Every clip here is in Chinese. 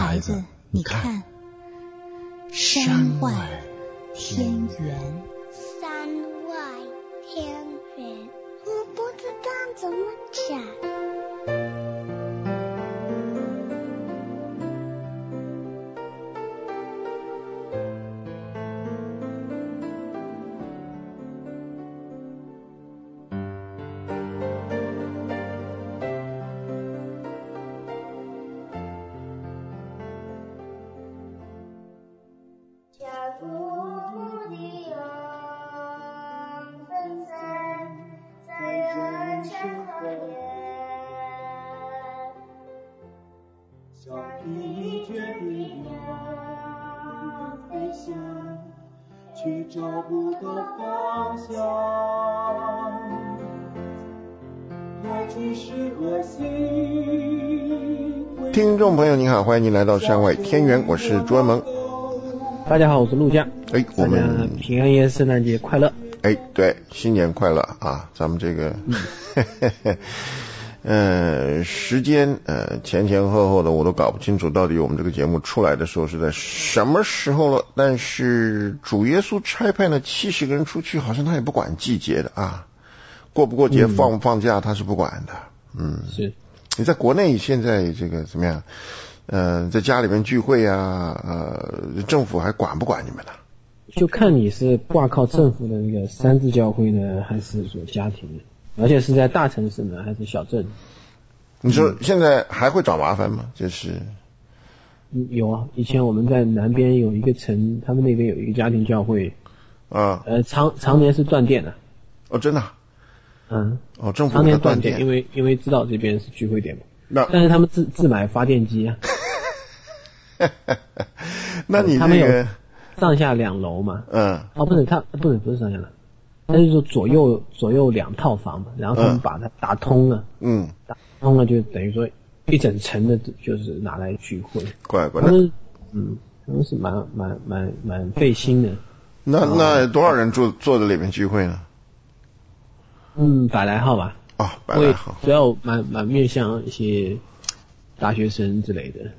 孩子，你看，山外天圆。 山外天圆，我不知道怎么讲。 去找不到方向，来去是何心。 听众朋友您好，欢迎您来到山外天圆，我是朱文萌。 大家好，我是陆家。 我们平安夜圣诞节快乐。 对，新年快乐啊！咱们这个时间前后的我都搞不清楚，到底我们这个节目出来的时候是在什么时候了。但是主耶稣差派了70个人出去，好像他也不管季节的啊，过不过节放不放假他是不管的。 是。 你在国内现在这个怎么样？在家里面聚会啊，政府还管不管你们呢？ 就看你是挂靠政府的那个三自教会呢，还是说家庭的，而且是在大城市呢，还是小镇？ 你说现在还会找麻烦吗？就是有啊，以前我们在南边有一个城，他们那边有一个家庭教会啊，常年是断电的。 哦，真的啊？政府常年断电，因为知道这边是聚会点嘛。但是他们自买发电机啊。 那你他们有上下2楼嘛？不是上下2楼，他是说左右2套房嘛，然后他们把它打通了，打通了就等于说一整层的就是拿来聚会。 怪他们是蛮费心的。 那多少人坐在里面聚会呢 ？100来号吧。 100来号。 主要蛮面向一些大学生之类的。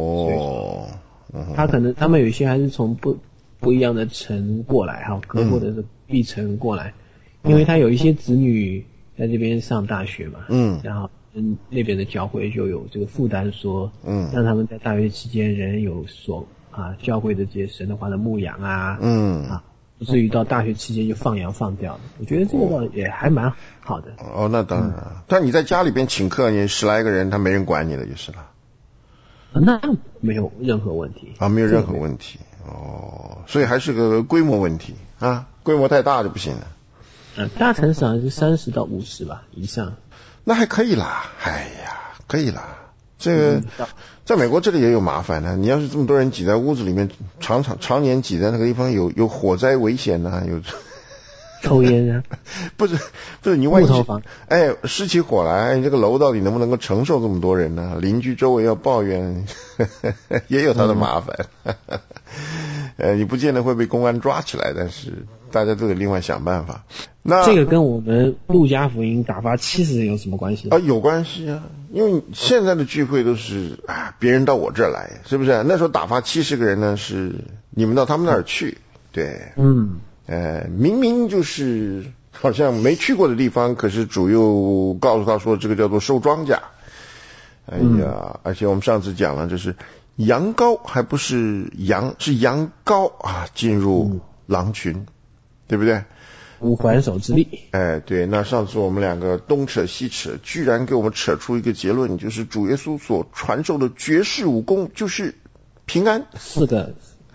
他们有一些还是从不一样的城过来哈，或者是B城过来，因为他有一些子女在这边上大学嘛，然后那边的教会就有这个负担说，让他们在大学期间仍有所教会的这些神的话的牧养不至于到大学期间就放羊放掉了。我觉得这个倒也还蛮好的。 那当然但你在家里边请客，你10来个人，他没人管你的就是了。 那没有任何问题没有任何问题所以还是个规模问题规模太大就不行了。 大城市好像是30到50吧以上， 那还可以啦。可以啦。这个在美国这里也有麻烦呢。你要是这么多人挤在屋子里面，常年挤在那个地方，有火灾危险有抽烟不是你万一失起火来，这个楼到底能不能够承受这么多人呢？邻居周围要抱怨也有他的麻烦你不见得会被公安抓起来，但是大家都得另外想办法。那这个跟我们路加福音打发70人有什么关系有关系因为现在的聚会都是别人到我这儿来，是不是？那时候打发70个人呢，是你们到他们那儿去。对明明就是好像没去过的地方，可是主又告诉他说这个叫做收庄稼。而且我们上次讲了，就是羊羔还不是羊，是羊羔进入狼群，对不对？ 无还手之力。 对，那上次我们两个东扯西扯，居然给我们扯出一个结论，就是主耶稣所传授的绝世武功就是平安。 是的，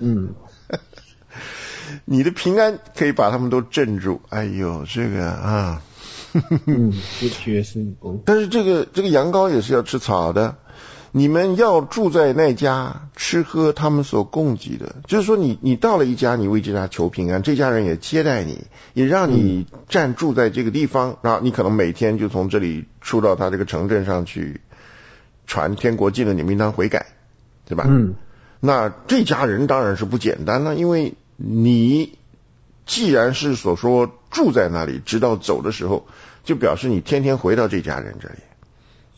你的平安可以把他们都镇住。这个绝世武功。 但是这个羊羔也是要吃草的。你们要住在那家，吃喝他们所供给的，就是说你到了一家，你为这家求平安，这家人也接待你，也让你暂住在这个地方，然后你可能每天就从这里出到他这个城镇上去传天国近了，你们应当悔改，对吧？那这家人当然是不简单了，因为你既然是所说住在那里，直到走的时候，就表示你天天回到这家人这里。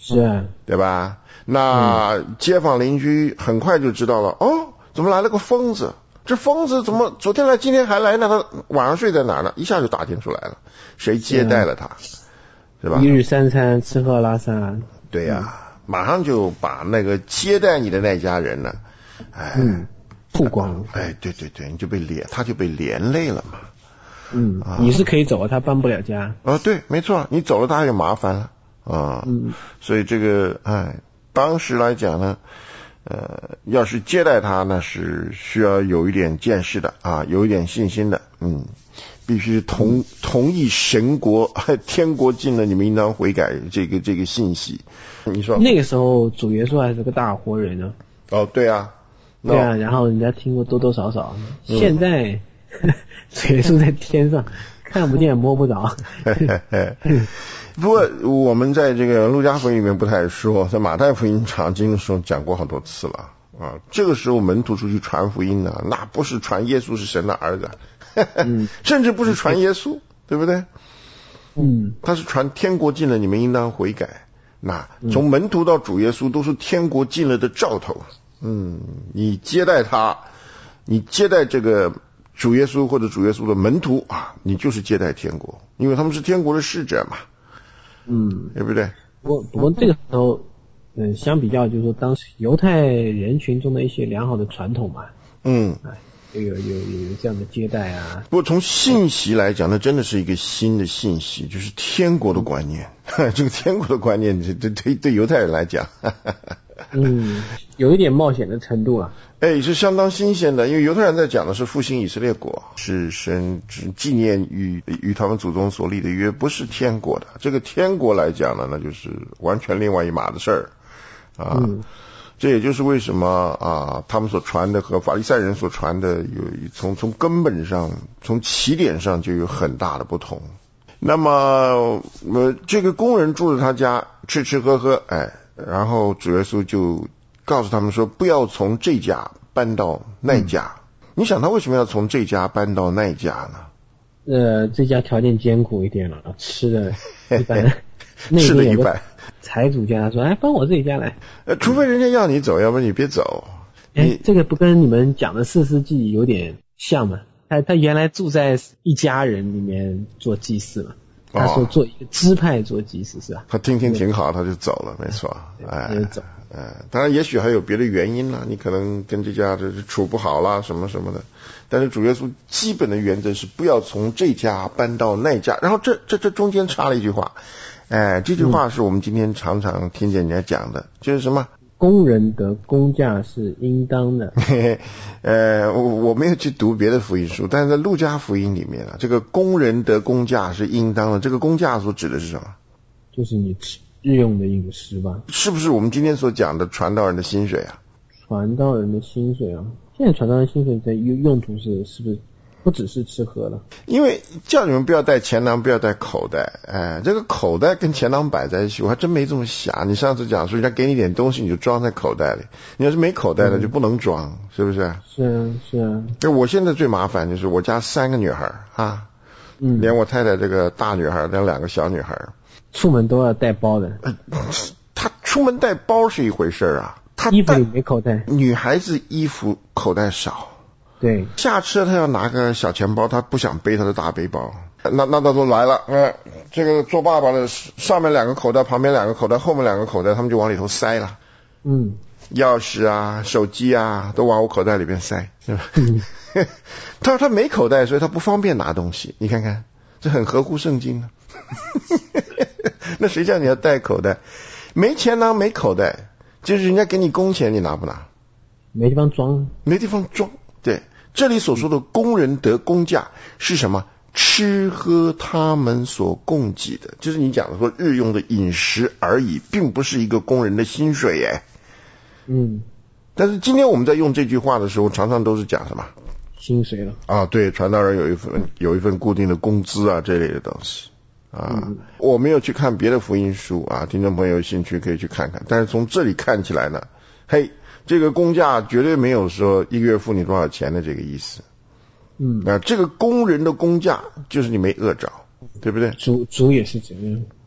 是啊， 对吧？那街坊邻居很快就知道了，哦，怎么来了个疯子？这疯子怎么昨天来今天还来呢？他晚上睡在哪儿呢？一下就打听出来了，谁接待了他，是吧？ 一日三餐吃喝拉撒。 对呀，马上就把那个接待你的那家人呢， 曝光。 对，他就被连累了嘛。 你是可以走，他搬不了家。 对，没错，你走了他就麻烦了所以这个当时来讲呢，要是接待他呢，是需要有一点见识的有一点信心的，必须同意神国天国近了，你们应当悔改这个信息。你说那个时候主耶稣还是个大活人呢。 对啊， 对啊，然后人家听过多多少少，现在主耶稣在天上，看不见摸不着。 不过我们在这个路加福音里面不太说，在马太福音常经说讲过很多次了这个时候门徒出去传福音呢，那不是传耶稣是神的儿子，甚至不是传耶稣，对不对？他是传天国近了，你们应当悔改。那从门徒到主耶稣都是天国近了的兆头。你接待他，你接待这个主耶稣或者主耶稣的门徒你就是接待天国，因为他们是天国的使者嘛。对不对？ 不过这个时候，相比较就是说当时犹太人群中的一些良好的传统嘛。有这样的接待啊。 不过从信息来讲，那真的是一个新的信息，就是天国的观念。这个天国的观念，对犹太人来讲， 有一点冒险的程度了。 是相当新鲜的，因为犹太人在讲的是复兴以色列国，是神纪念与他们祖宗所立的约，不是天国的。这个天国来讲呢，那就是完全另外一码的事儿这也就是为什么他们所传的和法利赛人所传的从根本上，从起点上就有很大的不同。那么这个工人住在他家吃吃喝喝，然后主耶稣就告诉他们说，不要从这家搬到那家。你想他为什么要从这家搬到那家呢？ 这家条件艰苦一点了，吃的一般。 吃的一般。 财主家说，搬我这一家来。 除非人家要你走，要不然你别走。 这个不跟你们讲的4世纪有点像吗？他原来住在一家人里面做祭祀嘛。他说做一个支派做祭祀是吧？ 他听挺好，他就走了，没错。 就走。 当然也许还有别的原因啦，你可能跟这家处不好啦，什么什么的。但是主耶稣基本的原则是不要从这家搬到那家。然后这中间插了一句话，这句话是我们今天常常听见人家讲的，就是什么？ 工人的工价是应当的。 我没有去读别的福音书，但是在路加福音里面这个工人的工价是应当的，这个工价所指的是什么？ 就是你日用的饮食吧。 是不是我们今天所讲的传道人的薪水啊？ 传道人的薪水现在传道人薪水的用途是不是不只是吃喝了？因为叫你们不要带钱囊，不要带口袋。这个口袋跟钱囊摆在一起，我还真没这么想。你上次讲说人家给你点东西，你就装在口袋里。你要是没口袋的就不能装，是不是？ 是啊。 我现在最麻烦就是我家3个女孩连我太太这个大女孩，连2个小女孩， 出门都要带包的。 她出门带包是一回事她衣服里没口袋。 女孩子衣服口袋少。 对， 下车他要拿个小钱包，他不想背他的大背包。那他说来了，这个做爸爸的上面2个口袋，旁边2个口袋，后面2个口袋，他们就往里头塞了。钥匙手机都往我口袋里边塞，是吧？他说他没口袋，所以他不方便拿东西。你看看，这很合乎圣经那谁叫你要带口袋？没钱囊没口袋，就是人家给你工钱，你拿不拿？ 没地方装。 没地方装。对，这里所说的工人得工价是什么？吃喝他们所供给的，就是你讲的说日用的饮食而已，并不是一个工人的薪水耶。但是今天我们在用这句话的时候，常常都是讲什么？ 薪水了。 对，传道人有一份固定的工资这类的东西。我没有去看别的福音书听众朋友有兴趣可以去看看。但是从这里看起来呢，这个工价绝对没有说一个月付你多少钱的这个意思。这个工人的工价就是你没饿着，对不对？ 主也是这样。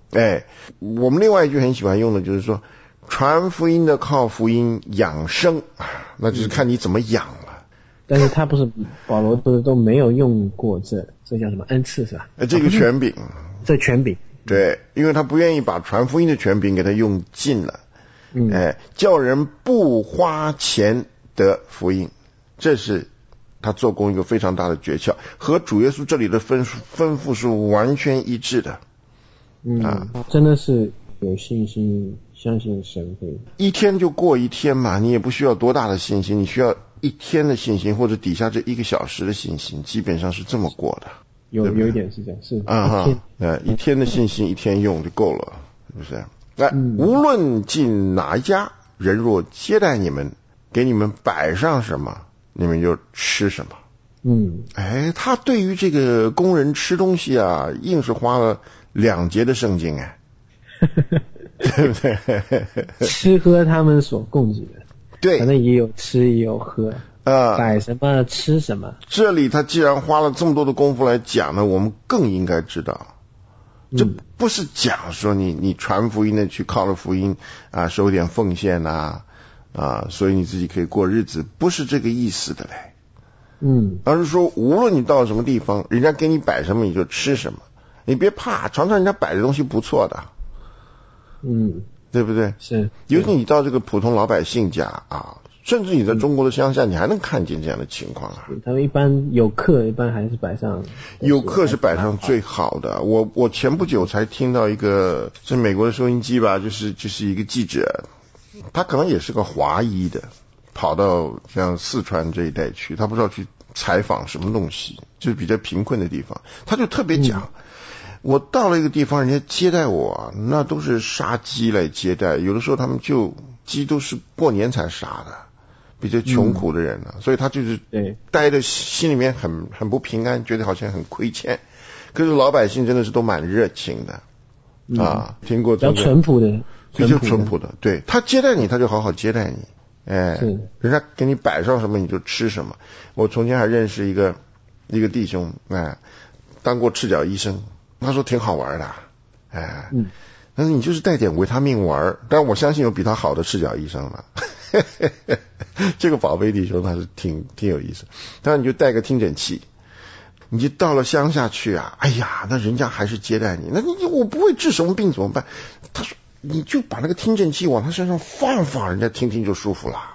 我们另外一句很喜欢用的就是说，传福音的靠福音养生，那就是看你怎么养了。 但是他保罗不是都没有用过这叫什么恩赐是吧？ 这个权柄， 这权柄， 对，因为他不愿意把传福音的权柄给他用尽了。叫人不花钱得福音，这是他做工一个非常大的诀窍，和主耶稣这里的吩咐是完全一致的。 真的是有信心，相信神会。 一天就过一天嘛，你也不需要多大的信心，你需要一天的信心，或者底下这1个小时的信心，基本上是这么过的。 有一点是这样，是一天的信心一天用就够了，是不是？无论进哪一家，人若接待你们，给你们摆上什么，你们就吃什么。他对于这个工人吃东西啊，硬是花了2节的圣经对不对？ 吃喝他们所供给的， 对， 反正也有吃也有喝，摆什么吃什么。这里他既然花了这么多的功夫来讲呢，我们更应该知道，这不是讲说你传福音的去靠了福音收点奉献所以你自己可以过日子，不是这个意思的嘞。而是说无论你到什么地方，人家给你摆什么你就吃什么，你别怕，常常人家摆的东西不错的。对不对？ 是， 尤其你到这个普通老百姓家甚至你在中国的乡下，你还能看见这样的情况他们一般有客，一般还是摆上。 有客是摆上最好的。我前不久才听到一个是美国的收音机吧，就是一个记者，他可能也是个华裔的，跑到像四川这一带去，他不知道去采访什么东西，就是比较贫困的地方，他就特别讲。我到了一个地方，人家接待我那都是杀鸡来接待，有的时候他们鸡都是过年才杀的，比较穷苦的人所以他就是待的心里面很不平安，觉得好像很亏欠。可是老百姓真的是都蛮热情的听过这个比较淳朴的， 比较淳朴的，对，他接待你他就好好接待你，人家给你摆上什么你就吃什么。我从前还认识一个弟兄当过赤脚医生，他说挺好玩的但是你就是带点维他命玩，但我相信有比他好的赤脚医生了这个宝贝弟兄他是挺有意思。当然你就带个听诊器，你就到了乡下去哎呀，那人家还是接待你，那我不会治什么病怎么办？他说你就把那个听诊器往他身上放，人家听听就舒服了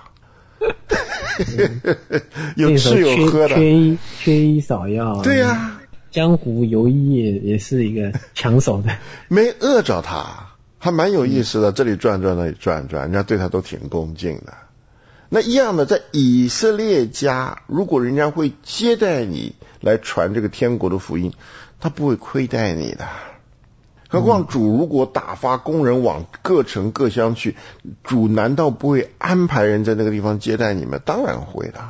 有吃有喝的， 缺医少药对呀江湖游医也是一个抢手的没饿着他，还蛮有意思的，这里转那里转，人家对他都挺恭敬的。那一样的，在以色列家，如果人家会接待你来传这个天国的福音，他不会亏待你的。何况主如果打发工人往各城各乡去，主难道不会安排人在那个地方接待你们？当然会的。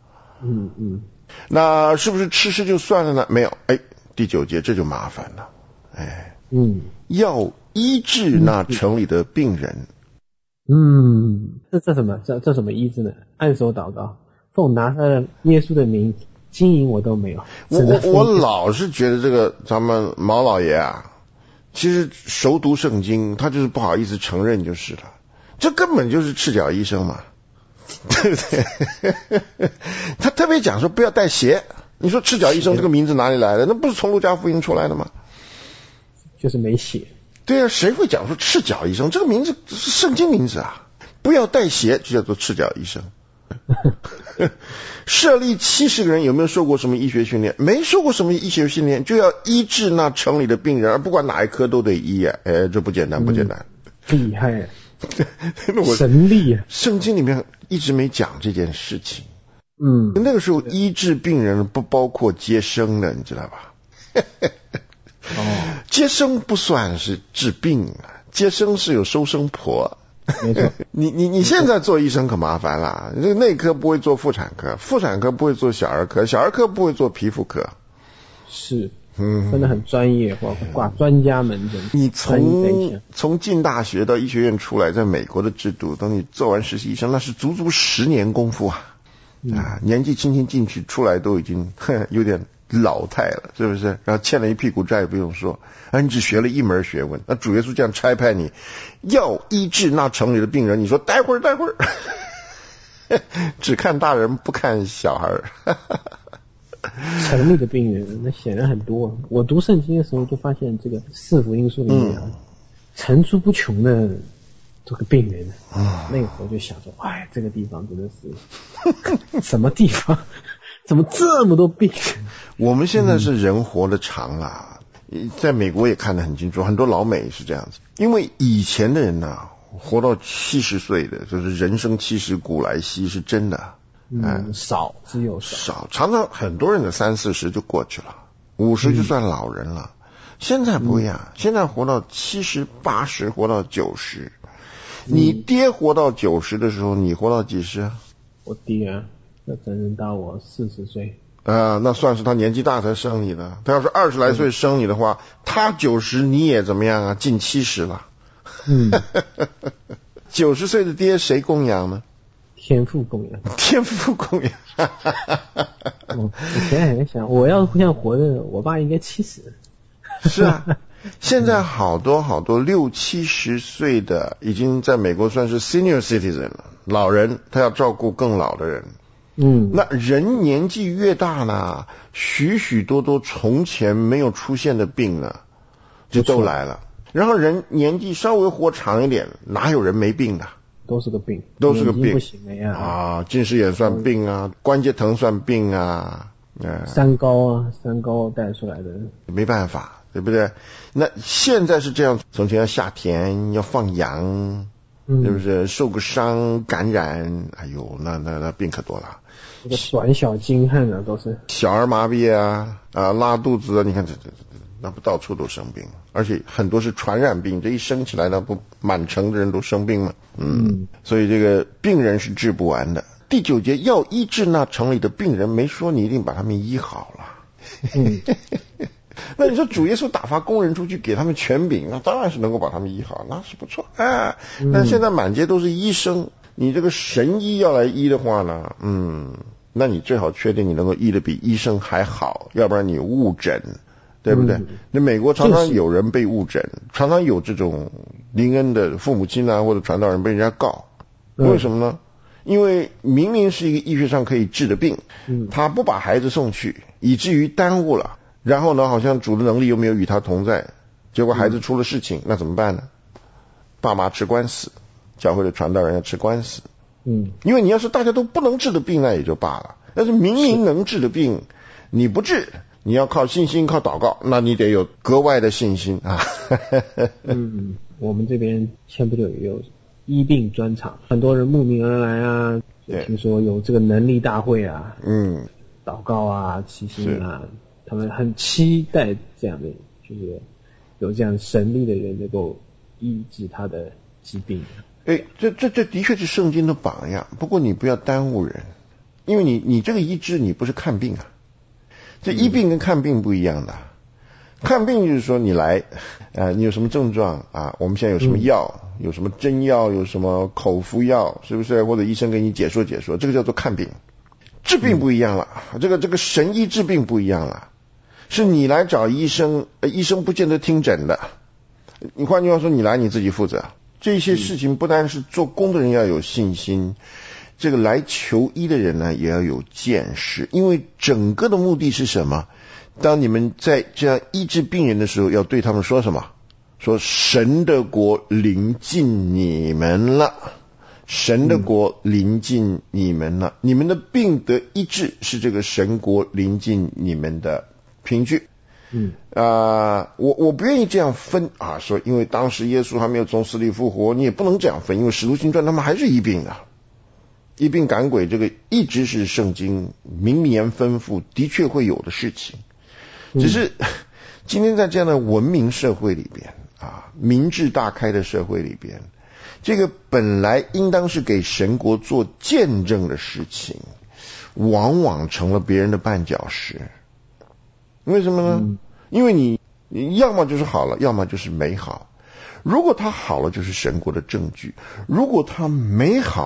那是不是吃就算了呢？没有，第9节这就麻烦了。要医治那城里的病人。 这什么？这什么医治呢？按手祷告，奉拿撒勒耶稣的名，金银我都没有。 我老是觉得这个咱们毛老爷其实熟读圣经，他就是不好意思承认就是了。这根本就是赤脚医生嘛，对不对？他特别讲说不要带鞋。你说赤脚医生这个名字哪里来的？那不是从路加福音出来的吗？ 就是没写。 对啊，谁会讲说赤脚医生这个名字是圣经名字不要带鞋就叫做赤脚医生设立70个人，有没有受过什么医学训练？没受过什么医学训练，就要医治那城里的病人，而不管哪一科都得医这不简单不简单。 厉害神力圣经里面一直没讲这件事情。那个时候医治病人不包括接生的，你知道吧？接生不算是治病接生是有收生婆。 没错， 你现在做医生可麻烦了，这个内科不会做妇产科，妇产科不会做小儿科，小儿科不会做皮肤科。 是，真的很专业，挂专家门诊。 你从进大学到医学院出来，在美国的制度，等你做完实习医生，那是足足10年功夫年纪轻轻进去，出来都已经有点老态了，是不是？然后欠了一屁股债也不用说，你只学了一门学问。那主耶稣这样差派你，要医治那城里的病人，你说待会儿只看大人不看小孩城里的病人那显然很多。我读圣经的时候就发现这个四福音书里面层出不穷的这个病人。那个时候就想说，哎，这个地方真的是什么地方，怎么这么多病人？ 我们现在是人活得长啊，在美国也看得很清楚，很多老美是这样子。因为以前的人啊，活到70岁的，就是人生70古来稀，是真的。 少，只有少， 常常很多人的30、40就过去了，50就算老人了。现在不一样，现在活到70、80，活到90。你爹活到90的时候，你活到几十啊？ 我爹啊，那真是到我40岁。 那算是他年纪大才生你的。他要是20来岁生你的话，他90，你也怎么样啊？近70了。90岁的爹谁供养呢？ 天父供养。我现在还在想，我要这样活着，我爸应该70。 是啊，现在好多60、70岁的已经在美国算是 senior citizen 了，老人，他要照顾更老的人。那人年纪越大呢，许许多多从前没有出现的病呢，就都来了。然后人年纪稍微活长一点，哪有人没病的？ 都是个病， 都是个病， 不行了呀！ 近视眼算病啊，关节疼算病啊， 三高带出来的， 没办法，对不对？那现在是这样，从前要下田，要放羊，对不对？受个伤感染，哎呦，那病可多了。 这个短小精悍啊，都是小儿麻痹啊，拉肚子啊，你看这那不到处都生病，而且很多是传染病，这一生起来那不满城的人都生病吗？所以这个病人是治不完的。第9节要医治那城里的病人，没说你一定把他们医好了。那你说主耶稣打发工人出去给他们权柄，那当然是能够把他们医好，那是不错啊。但现在满街都是医生，你这个神医要来医的话呢，那你最好确定你能够医得比医生还好，要不然你误诊，对不对？那美国常常有人被误诊，常常有这种灵恩的父母亲啊或者传道人被人家告，为什么呢？因为明明是一个医学上可以治的病，他不把孩子送去，以至于耽误了。然后呢，好像主的能力又没有与他同在，结果孩子出了事情，那怎么办呢？爸妈吃官司，教会的传道人要吃官司。因为你要是大家都不能治的病，那也就罢了。但是明明能治的病，你不治，你要靠信心、靠祷告，那你得有格外的信心啊。 我们这边前不久也有医病专场，很多人慕名而来啊。听说有这个能力大会啊，祷告啊、祈心啊。他们很期待这样的，就是有这样神力的人能够医治他的疾病。 这的确是圣经的榜样。不过你不要耽误人，因为你这个医治你不是看病啊，这医病跟看病不一样的。看病就是说你来，你有什么症状啊？我们现在有什么药，有什么针药，有什么口服药，是不是？或者医生给你解说，这个叫做看病。治病不一样了，这个神医治病不一样了。是你来找医生，医生不见得听诊的。你换句话说，你来你自己负责。这些事情不单是做工的人要有信心，这个来求医的人呢也要有见识。因为整个的目的是什么？当你们在这样医治病人的时候，要对他们说什么？说神的国临近你们了，神的国临近你们了，你们的病得医治，是这个神国临近你们的凭据。我不愿意这样分啊，说因为当时耶稣还没有从死里复活，你也不能这样分，因为使徒行传他们还是医病的，医病赶鬼，这个一直是圣经明言吩咐的确会有的事情。只是今天在这样的文明社会里边民智大开的社会里边，这个本来应当是给神国做见证的事情，往往成了别人的绊脚石。为什么呢？因为你要么就是好了，要么就是没好。如果他好了，就是神国的证据；如果他没好呢，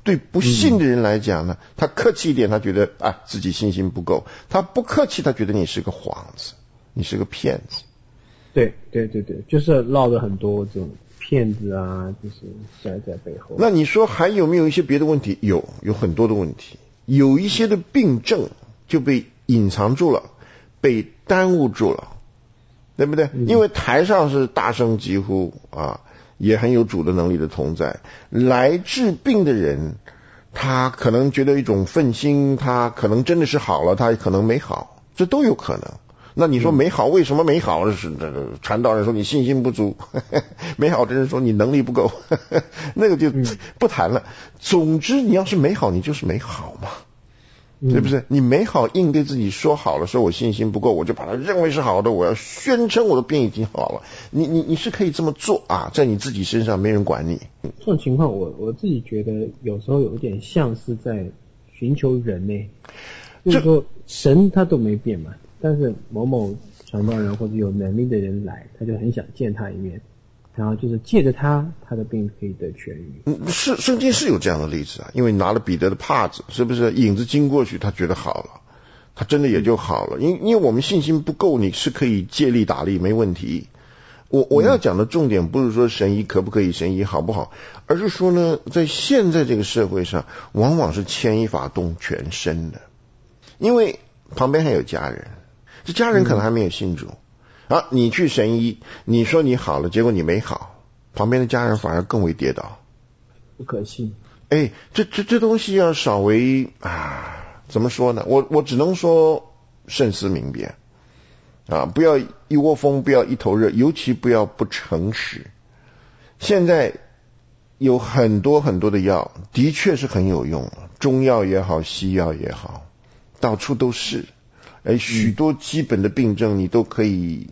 对不信的人来讲呢，他客气一点，他觉得自己信心不够；他不客气，他觉得你是个幌子，你是个骗子。 对，就是绕着很多这种骗子啊，就是在背后。 那你说还有没有一些别的问题？有很多的问题，有一些的病症就被隐藏住了，被耽误住了，对不对？因为台上是大声疾呼也很有主的能力的同在，来治病的人他可能觉得一种愤心，他可能真的是好了，他可能没好，这都有可能。那你说没好，为什么没好？是传道人说你信心不足，没好的人说你能力不够，那个就不谈了。总之你要是没好，你就是没好嘛，对不对？你没好硬对自己说好了，说我信心不够，我就把它认为是好的，我要宣称我的病已经好了。你是可以这么做在你自己身上没人管你。 这种情况我自己觉得有时候有点像是在寻求人呢，就是说神他都没变嘛，但是某某传道人或者有能力的人来，他就很想见他一面，然后就是借着他的病可以得痊愈。 是圣经是有这样的例子因为拿了彼得的帕子，是不是影子经过去，他觉得好了，他真的也就好了。因为我们信心不够，你是可以借力打力，没问题。我要讲的重点不是说神医可不可以，神医好不好，而是说呢，在现在这个社会上，往往是牵一发动全身的，因为旁边还有家人，这家人可能还没有信主你去神医，你说你好了，结果你没好，旁边的家人反而更为跌倒， 不可信。 这东西要稍微怎么说呢？我只能说慎思明辨不要一窝蜂，不要一头热，尤其不要不诚实。现在有很多很多的药，的确是很有用，中药也好，西药也好，到处都是。许多基本的病症你都可以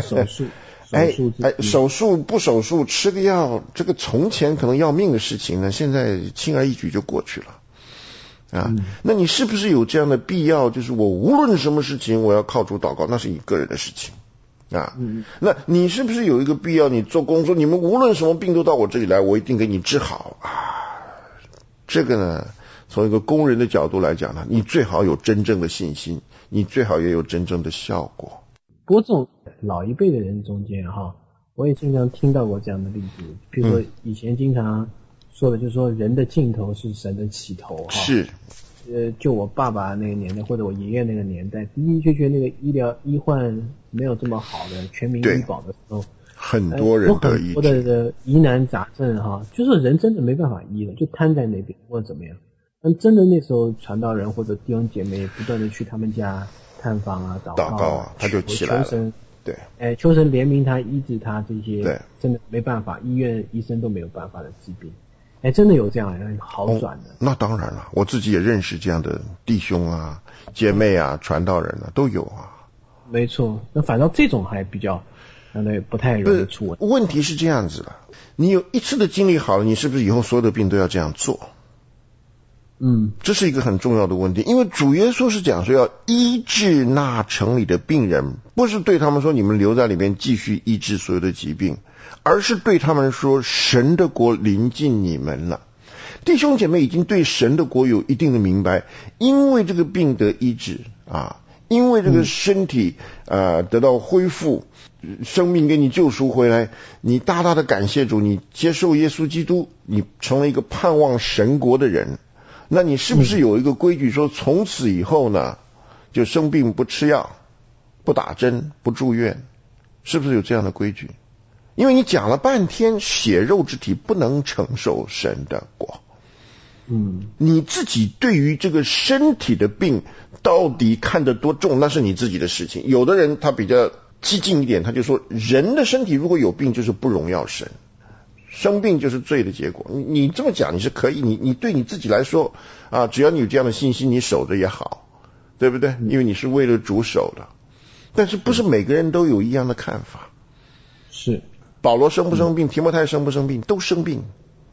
手术不手术吃个药，这个从前可能要命的事情呢，现在轻而易举就过去了那你是不是有这样的必要，就是我无论什么事情我要靠主祷告，那是你个人的事情那你是不是有一个必要，你做工作，你们无论什么病都到我这里来，我一定给你治好这个呢，从一个工人的角度来讲呢，你最好有真正的信心，你最好也有真正的效果。 不过这种老一辈的人中间我也经常听到过这样的例子，比如说以前经常说的就是说人的尽头是神的起头是就我爸爸那个年代或者我爷爷那个年代，的的确确那个医患没有这么好的全民医保的时候， 很多人得医治， 有很多的疑难杂症就是人真的没办法医了，就瘫在那边或者怎么样。但真的那时候传道人或者弟兄姐妹不断的去他们家探访祷告他就起来了。 求神对， 求神怜悯他，医治他这些对真的没办法，医生都没有办法的疾病。真的有这样好转的那当然了，我自己也认识这样的弟兄姐妹传道人都有没错，那反倒这种还比较不太容易出问题。 问题是这样子的，你有一次的经历好了，你是不是以后所有的病都要这样做？这是一个很重要的问题，因为主耶稣是讲说要医治那城里的病人，不是对他们说你们留在里面继续医治所有的疾病，而是对他们说神的国临近你们了。弟兄姐妹已经对神的国有一定的明白，因为这个病得医治因为这个身体得到恢复，生命给你救赎回来，你大大的感谢主，你接受耶稣基督，你成了一个盼望神国的人。那你是不是有一个规矩说从此以后呢，就生病不吃药，不打针，不住院，是不是有这样的规矩？因为你讲了半天血肉之体不能承受神的国，你自己对于这个身体的病到底看得多重，那是你自己的事情。有的人他比较激进一点，他就说人的身体如果有病就是不荣耀神，生病就是罪的结果。你这么讲你是可以，你对你自己来说只要你有这样的信心，你守着也好，对不对？因为你是为了主守的。但是不是每个人都有一样的看法。 是保罗生不生病，提摩太生不生病，都生病，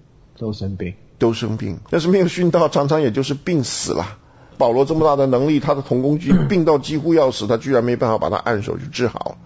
但是没有殉道，常常也就是病死了。保罗这么大的能力，他的同工病到几乎要死，他居然没办法把他按手去治好。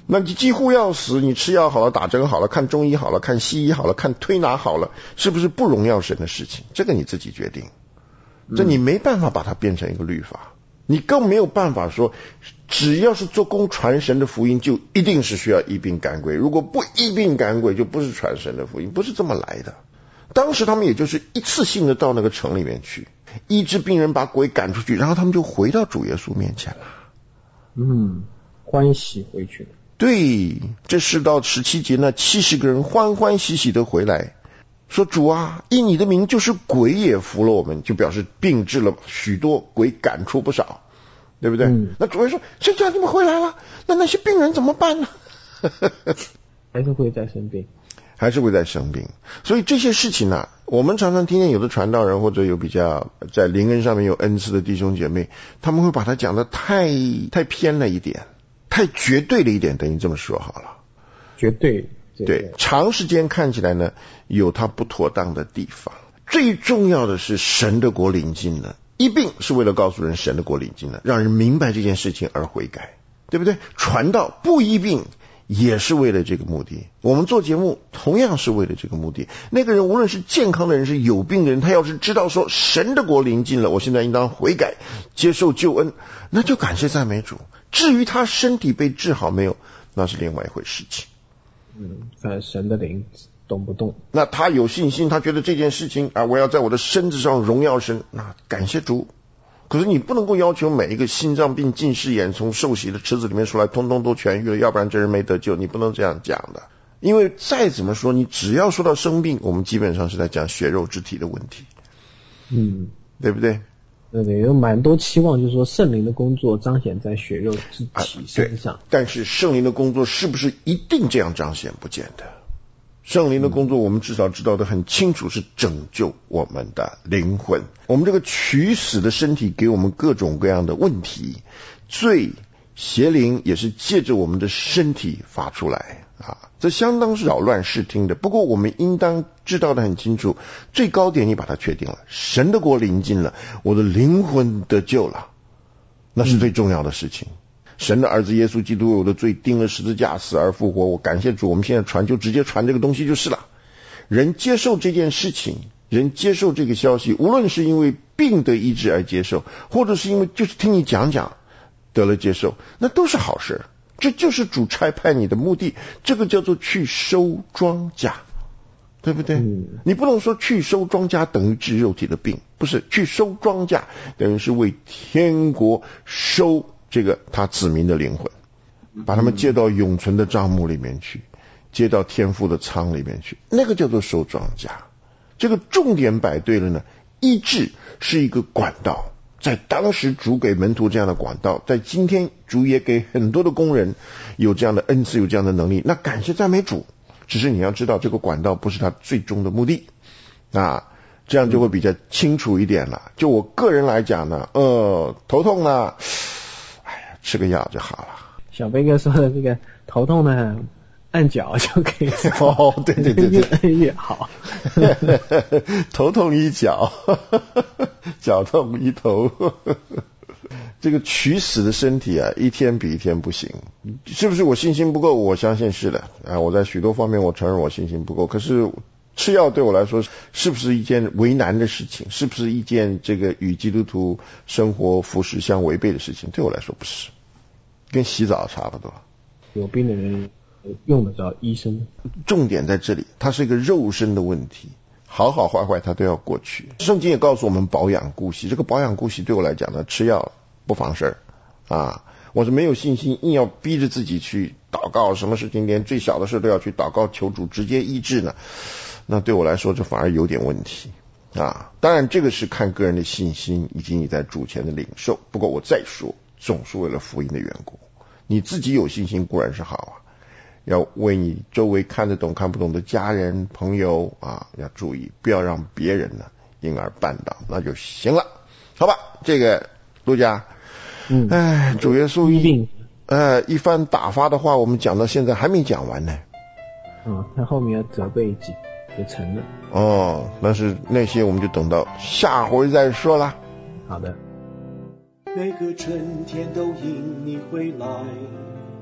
那你几乎要死，你吃药好了，打针好了，看中医好了，看西医好了，看推拿好了，是不是不荣耀神的事情？这个你自己决定，这你没办法把它变成一个律法，你更没有办法说只要是做工传神的福音就一定是需要医病赶鬼，如果不医病赶鬼就不是传神的福音，不是这么来的。当时他们也就是一次性的到那个城里面去医治病人，把鬼赶出去，然后他们就回到主耶稣面前了。 欢喜回去了。 对，这是到17节呢，70个人欢欢喜喜的回来，说主啊，因你的名就是鬼也服了我们，就表示病治了许多，鬼赶出不少，对不对？那主耶稣说，谁叫你们回来了？那些病人怎么办呢？ 还是会再生病， 还是会再生病。所以这些事情呢，我们常常听见有的传道人或者有比较在灵恩上面有恩赐的弟兄姐妹，他们会把它讲得太偏了一点，太绝对了一点，等于这么说好了。 绝对， 对，长时间看起来呢，有它不妥当的地方。最重要的是神的国临近了，医病是为了告诉人神的国临近了，让人明白这件事情而悔改，对不对？传道不医病也是为了这个目的，我们做节目同样是为了这个目的。那个人无论是健康的人是有病的人，他要是知道说神的国临近了，我现在应当悔改接受救恩，那就感谢赞美主。至于他身体被治好没有，那是另外一回事情。 看神的灵动不动。 那他有信心，他觉得这件事情啊，我要在我的身子上荣耀神，那感谢主。可是你不能够要求每一个心脏病、近视眼从受洗的池子里面出来通通都痊愈了，要不然这人没得救，你不能这样讲的。因为再怎么说，你只要说到生病，我们基本上是在讲血肉之体的问题，对不对？ 对，有蛮多期望，就是说圣灵的工作彰显在血肉之体身上。 但是圣灵的工作是不是一定这样彰显？不见得。圣灵的工作我们至少知道的很清楚，是拯救我们的灵魂。我们这个取死的身体给我们各种各样的问题，罪邪灵也是借着我们的身体发出来这相当是扰乱视听的。不过我们应当知道的很清楚，最高点你把它确定了，神的国临近了，我的灵魂得救了，那是最重要的事情。神的儿子耶稣基督为我的罪钉了十字架，死而复活，我感谢主，我们现在传就直接传这个东西就是了。人接受这件事情，人接受这个消息，无论是因为病得医治而接受，或者是因为就是听你讲讲得了接受，那都是好事。这就是主差派你的目的，这个叫做去收庄稼，对不对？你不能说去收庄稼等于治肉体的病，不是，去收庄稼等于是为天国收这个他子民的灵魂，把他们接到永存的帐幕里面去，接到天父的仓里面去，那个叫做收庄稼。这个重点摆对了呢，医治是一个管道，在当时主给门徒这样的管道，在今天主也给很多的工人有这样的恩赐，有这样的能力，那感谢赞美主。只是你要知道这个管道不是他最终的目的这样就会比较清楚一点了。就我个人来讲呢，头痛呢，吃个药就好了。 小飞哥说的这个头痛呢，按脚就可以。 对， 越按越好。 头痛医脚，脚痛医头。这个取死的身体一天比一天不行。是不是我信心不够？我相信是的我在许多方面我承认我信心不够。可是吃药对我来说是不是一件为难的事情？是不是一件这个与基督徒生活服事相违背的事情？对我来说不是，跟洗澡差不多。 有病的人用得着医生。 重点在这里，它是一个肉身的问题，好好坏坏它都要过去。圣经也告诉我们保养顾惜，这个保养顾惜对我来讲呢，吃药不妨事我是没有信心硬要逼着自己去祷告，什么事情连最小的事都要去祷告求主直接医治呢，那对我来说这反而有点问题当然这个是看个人的信心以及你在主前的领受。不过我再说，总是为了福音的缘故，你自己有信心固然是好要为你周围看得懂看不懂的家人朋友要注意，不要让别人呢因而绊倒，那就行了。好吧，这个陆家主耶稣一番打发的话，我们讲到现在还没讲完呢。 他后面要责备几个城了。 但是那些我们就等到下回再说啦。 好的。 每个春天都迎你回来，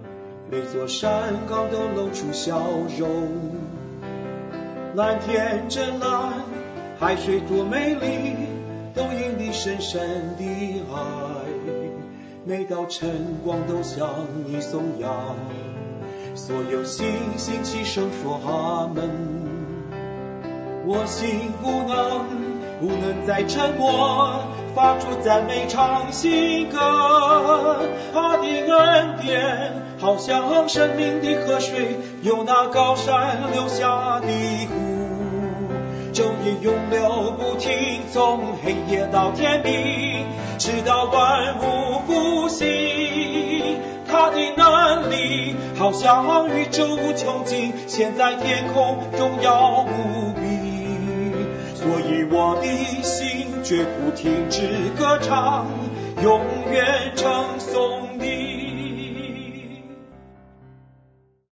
每座山岗都露出笑容。蓝天真蓝，海水多美丽，都因你深深的爱。每道晨光都向你颂扬，所有星星齐声说阿门。我心不能再沉默，发出赞美唱新歌。他的恩典好像生命的河水，由那高山流下的湖，昼夜永流不停，从黑夜到天明，直到万物复兴。他的能力好像宇宙无穷尽，现在天空荣耀无比。所以我的心绝不停止歌唱，永远称颂